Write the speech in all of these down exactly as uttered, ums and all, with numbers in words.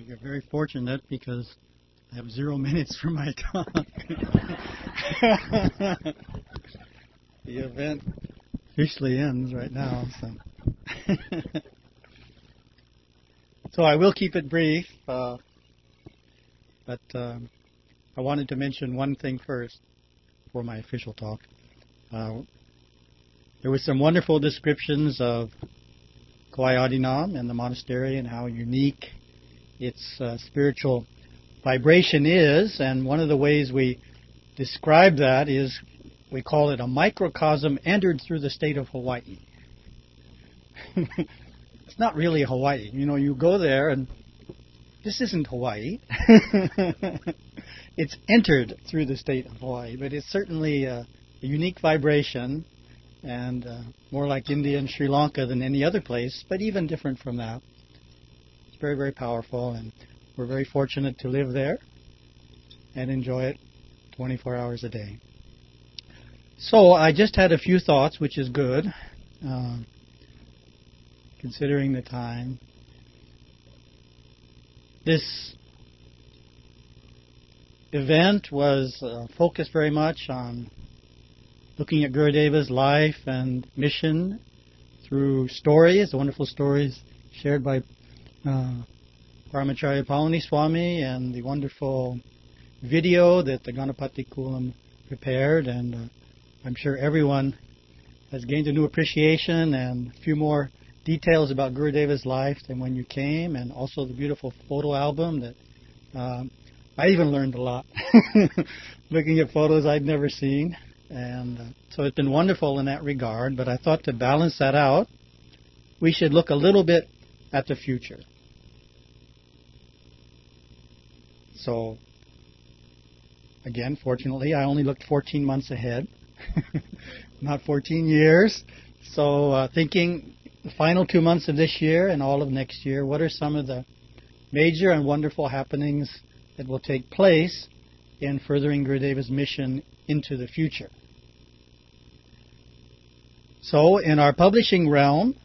you're very fortunate because I have zero minutes for my talk. The event officially ends right now, so so I will keep it brief. Uh, but um, I wanted to mention one thing first for my official talk. Uh, there were some wonderful descriptions of Kauai Adinam and the monastery and how unique its uh, spiritual vibration is. And one of the ways we describe that is we call it a microcosm entered through the state of Hawaii. It's not really Hawaii. You know, you go there and this isn't Hawaii. It's entered through the state of Hawaii, but it's certainly a, a unique vibration and uh, more like India and Sri Lanka than any other place, but even different from that. It's very, very powerful, and we're very fortunate to live there and enjoy it twenty-four hours a day. So I just had a few thoughts, which is good, uh, considering the time. This event was uh, focused very much on looking at Gurudeva's life and mission through stories, the wonderful stories shared by uh, Paramacharya Palani Swami, and the wonderful video that the Ganapati Kulam prepared. And uh, I'm sure everyone has gained a new appreciation and a few more details about Gurudeva's life than when you came, and also the beautiful photo album that um, I even learned a lot looking at photos I'd never seen. And uh, so it's been wonderful in that regard, but I thought to balance that out, we should look a little bit at the future. So, again, fortunately, I only looked fourteen months ahead, not fourteen years. So uh, thinking the final two months of this year and all of next year, what are some of the major and wonderful happenings that will take place in furthering Gurudeva's mission into the future. So, in our publishing realm,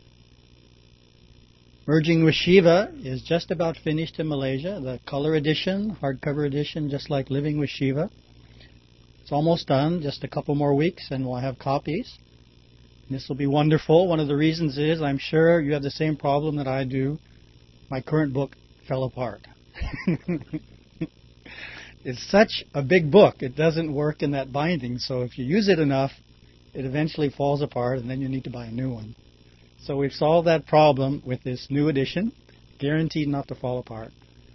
Merging with Shiva is just about finished in Malaysia. The color edition, hardcover edition, just like Living with Shiva. It's almost done, just a couple more weeks, and we'll have copies. This will be wonderful. One of the reasons is, I'm sure you have the same problem that I do. My current book fell apart. It's such a big book, it doesn't work in that binding. So if you use it enough, it eventually falls apart, and then you need to buy a new one. So we've solved that problem with this new edition, guaranteed not to fall apart.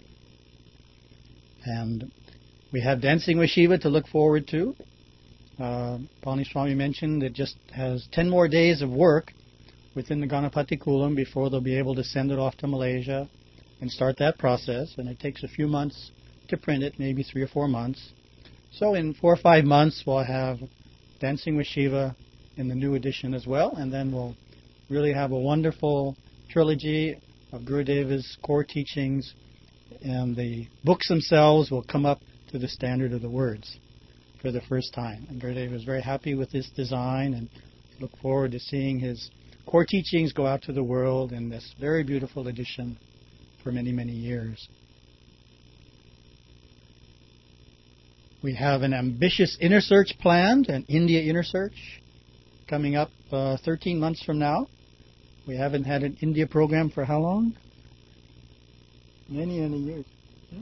And we have Dancing with Shiva to look forward to. Uh, Palani Swami mentioned it just has ten more days of work within the Ganapati Kulam before they'll be able to send it off to Malaysia and start that process. And it takes a few months to print it, maybe three or four months. So in four or five months, we'll have Dancing with Shiva in the new edition as well, and then we'll really have a wonderful trilogy of Gurudeva's core teachings, and the books themselves will come up to the standard of the words for the first time. And Gurudeva was very happy with this design and look forward to seeing his core teachings go out to the world in this very beautiful edition for many, many years. We have an ambitious inner search planned, an India inner search, coming up uh, thirteen months from now. We haven't had an India program for how long? Many, many years. Hmm?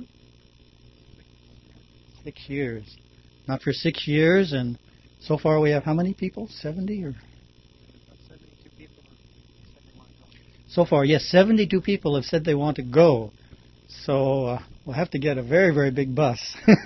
Six years. Not for six years, and so far we have how many people? seventy or? seventy-two people have said they want to go. So far, yes, seventy-two people have said they want to go. So uh, we'll have to get a very, very big bus.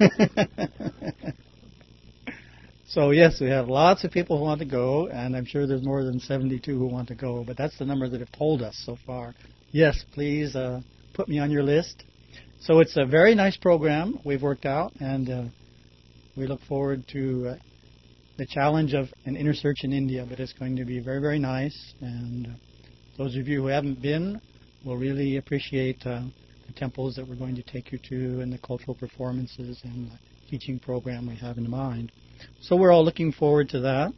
So yes, we have lots of people who want to go, and I'm sure there's more than seventy-two who want to go, but that's the number that have told us so far. Yes, please uh, put me on your list. So it's a very nice program we've worked out, and uh, we look forward to uh, the challenge of an inner search in India, but it's going to be very, very nice, and uh, those of you who haven't been will really appreciate uh, the temples that we're going to take you to and the cultural performances and the teaching program we have in mind. So we're all looking forward to that.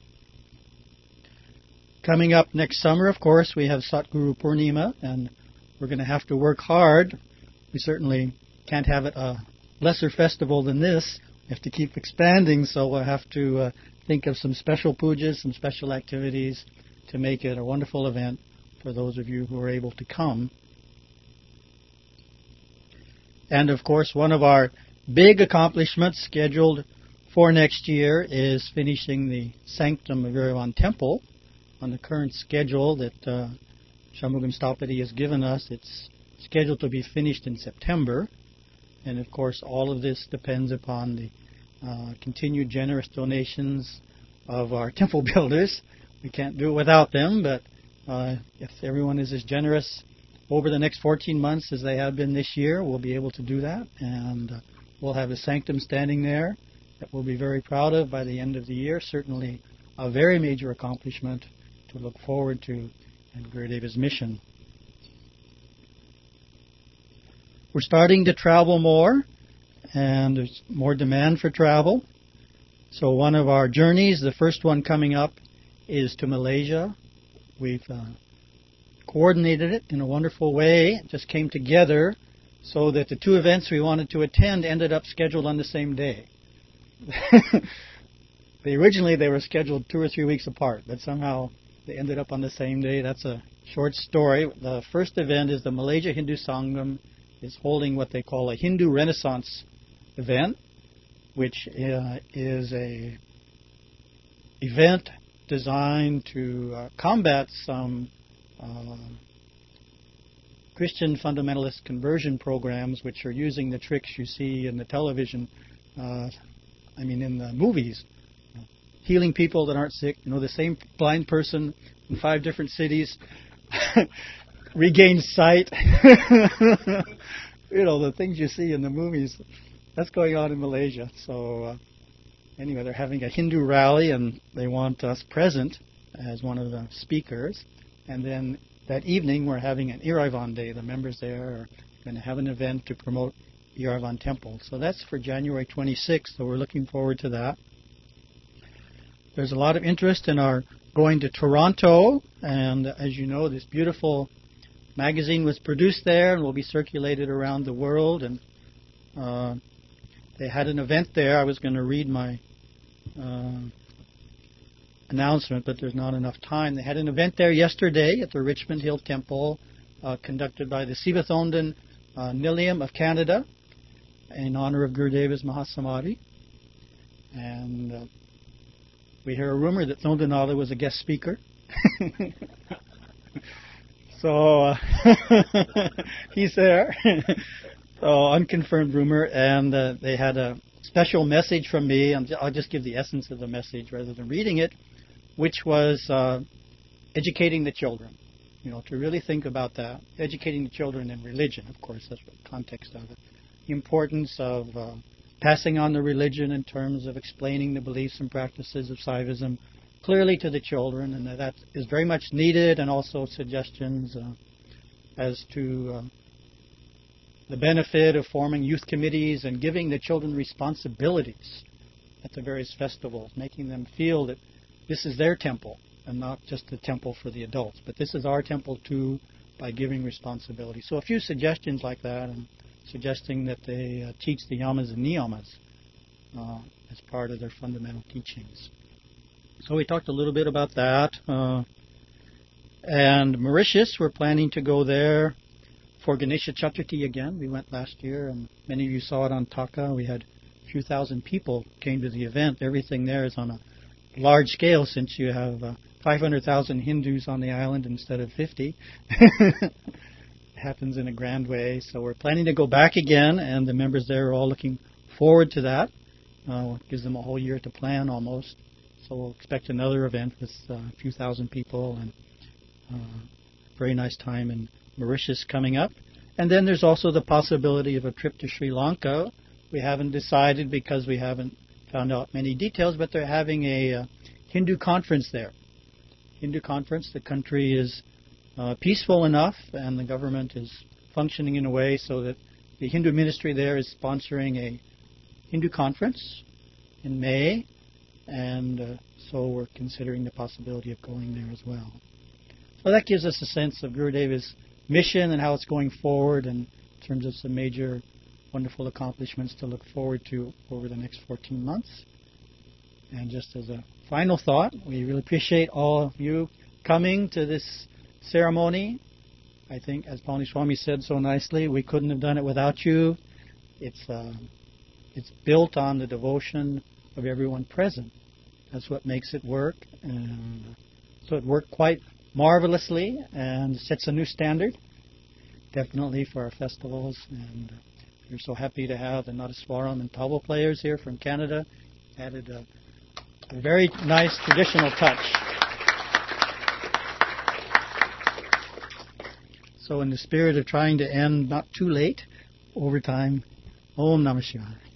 Coming up next summer, of course, we have Satguru Purnima, and we're going to have to work hard we certainly can't have it a lesser festival than this. We have to keep expanding, so we'll have to uh, think of some special pujas, some special activities to make it a wonderful event for those of you who are able to come. And of course, one of our big accomplishments scheduled for next year is finishing the Sanctum of Yerevan Temple. On the current schedule that uh, Shanmugam Sthapati has given us, it's scheduled to be finished in September. And of course, all of this depends upon the uh, continued generous donations of our temple builders. We can't do it without them, but uh, if everyone is as generous over the next fourteen months as they have been this year, we'll be able to do that. And uh, we'll have a sanctum standing there that we'll be very proud of by the end of the year. Certainly a very major accomplishment to look forward to in Gurudeva's mission. We're starting to travel more, and there's more demand for travel. So one of our journeys, the first one coming up, is to Malaysia. We've uh, coordinated it in a wonderful way. It just came together so that the two events we wanted to attend ended up scheduled on the same day. they, originally, they were scheduled two or three weeks apart, but somehow they ended up on the same day. That's a short story. The first event is the Malaysia Hindu Sangam is holding what they call a Hindu Renaissance event, which uh, is a event designed to uh, combat some uh, Christian fundamentalist conversion programs which are using the tricks you see in the television, uh, I mean in the movies, healing people that aren't sick. You know, the same blind person in five different cities regains sight. You know, the things you see in the movies, that's going on in Malaysia. So uh, anyway, they're having a Hindu rally, and they want us present as one of the speakers. And then that evening, we're having an Earavan Day. The members there are going to have an event to promote Earavan Temple. So that's for January twenty-sixth, so we're looking forward to that. There's a lot of interest in our going to Toronto, and as you know, this beautiful magazine was produced there and will be circulated around the world. And uh, they had an event there. I was going to read my uh, announcement, but there's not enough time. They had an event there yesterday at the Richmond Hill Temple, uh, conducted by the Sivathondan uh, Nilayam of Canada in honor of Gurudeva's Mahasamadhi. And uh, we hear a rumor that Thondanala was a guest speaker. So uh, he's there. So unconfirmed rumor, and uh, they had a special message from me. I'll just give the essence of the message rather than reading it, which was uh, educating the children. You know, to really think about that, educating the children in religion. Of course, that's the context of it. The importance of uh, passing on the religion in terms of explaining the beliefs and practices of Saivism clearly to the children, and that is very much needed, and also suggestions uh, as to uh, the benefit of forming youth committees and giving the children responsibilities at the various festivals, making them feel that this is their temple and not just the temple for the adults, but this is our temple too, by giving responsibility. So a few suggestions like that, and suggesting that they uh, teach the yamas and niyamas uh, as part of their fundamental teachings. So we talked a little bit about that. Uh, and Mauritius, we're planning to go there for Ganesha Chaturthi again. We went last year, and many of you saw it on Taka. We had a few thousand people came to the event. Everything there is on a large scale, since you have uh, five hundred thousand Hindus on the island instead of fifty. It happens in a grand way. So we're planning to go back again, and the members there are all looking forward to that. Uh, it gives them a whole year to plan almost. So we'll expect another event with uh, a few thousand people, and uh, very nice time in Mauritius coming up. And then there's also the possibility of a trip to Sri Lanka. We haven't decided because we haven't found out many details, but they're having a uh, Hindu conference there. Hindu conference. The country is uh, peaceful enough, and the government is functioning in a way so that the Hindu ministry there is sponsoring a Hindu conference in May. And uh, so we're considering the possibility of going there as well. So that gives us a sense of Gurudeva's mission and how it's going forward, and in terms of some major, wonderful accomplishments to look forward to over the next fourteen months. And just as a final thought, we really appreciate all of you coming to this ceremony. I think, as Palni Swami said so nicely, we couldn't have done it without you. It's uh, it's built on the devotion of everyone present. That's what makes it work. And so it worked quite marvelously and sets a new standard, definitely for our festivals. And uh, we're so happy to have the Nadaswaram and tabla players here from Canada. Added a, a very nice traditional touch. So in the spirit of trying to end not too late, overtime, Om Namah Shivaya.